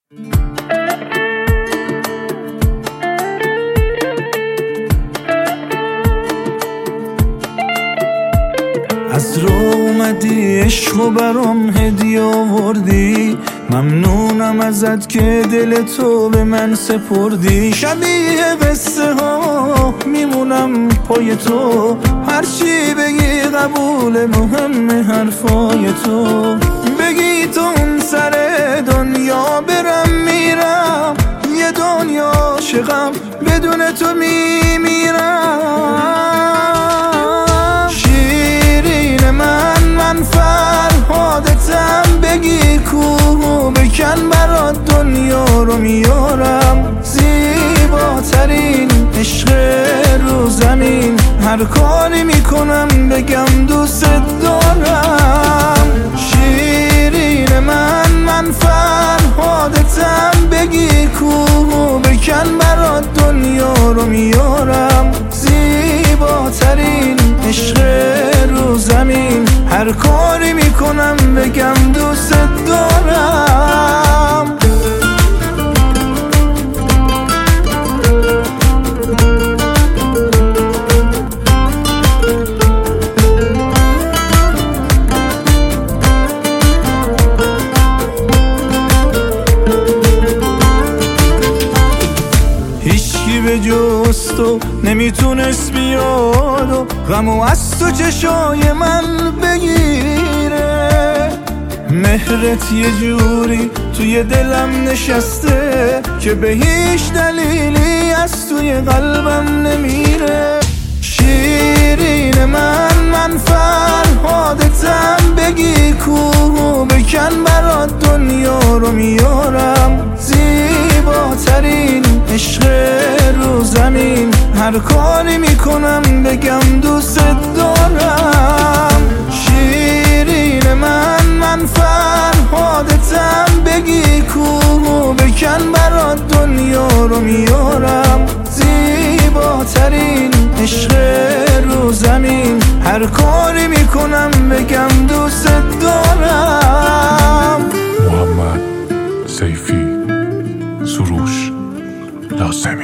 از رو اومدی عشق و برام هدیه آوردی، ممنونم ازت که دل تو به من سپردی. شبیه قصه ها میمونم پای تو، هرچی بگی قبول، مهم حرفای تو. بگی تو اون سر دنیا برم میرم، یه دنیا عاشقم بدون تو میمیرم. شیرین من فرهادتم، بگی کوه بکن برات دنیا رو میارم. زیباترین عشق رو زمین، هر کاری میکنم بگم دوست دارم. شیرین من فرهادتم، بگی کوه بکن برات دنیا رو میارم. زیباترین عشق رو زمین، هر کاری میکنم بگم دوست دارم. هیچکی به جز تو نمیتونست بیاد و غمو از تو چشای من بگیره. مهرت یه جوری توی دلم نشسته که به هیچ دلیلی از توی قلبم نمیره. شیرین من فرهادتم، بگی کوه بکن برات دنیا رو میارم. زیباترین عشق رو زمین، هر کاری میکنم بگم دوست دارم. شیرین من فرهادتم، بگی کوه بکن برات دنیا رو میارم. زیباترین عشق رو زمین، هر کاری میکنم بگم دوست دارم. محمد سیفی، سروش لازم.